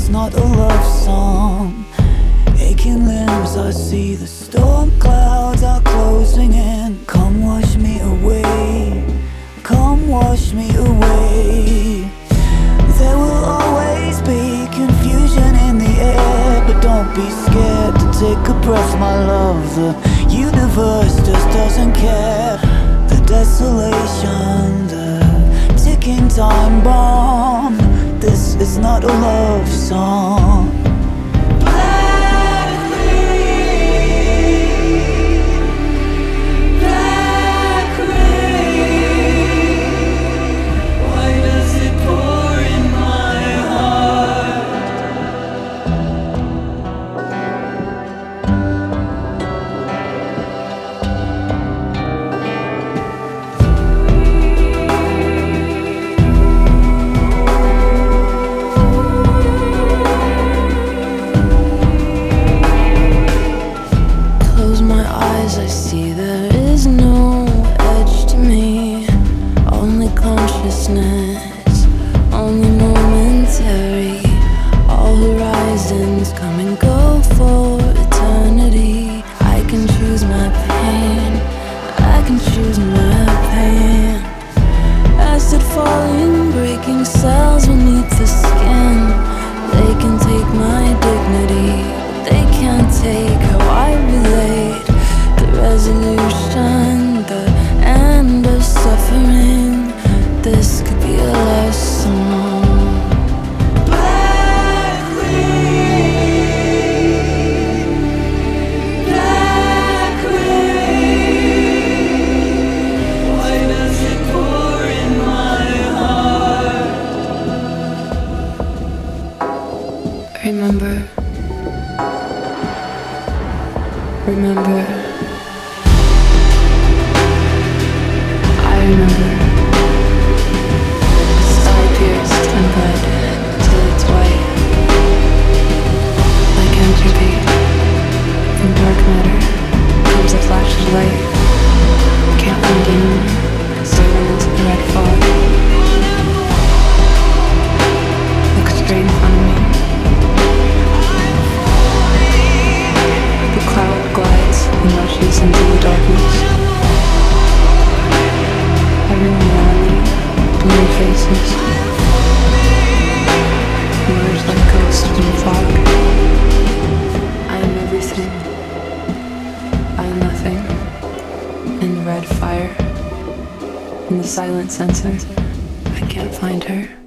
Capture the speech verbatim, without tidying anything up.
not a love song. Aching limbs, I see the storm clouds are closing in. Come wash me away, come wash me away. There will always be confusion in the air, but don't be scared to take a breath, my love. The universe just doesn't care. The desolation, the ticking time bomb. This is not a love song. I see there is no edge to me, only consciousness, only momentary. All horizons come and go for eternity. I can choose my pain, I can choose my pain. Acid falling, breaking cells beneath the skin. They can take my dignity, but they can't take how I relate. Resolution, the end of suffering. This could be a love song. Black rain, black rain. Why does it pour in my heart? Remember, remember. I remember, star-pierced and bled till it's white, like entropy. From dark matter comes a flash of light. Can't find anyone, sailing into the red fog. Look straight in front of me. The cloud glides and rushes into the darkness. Everyone around me, blurry faces, emerge like ghosts from the fog. I am everything, I am nothing. In the red fire, in the silent sensor, I can't find her.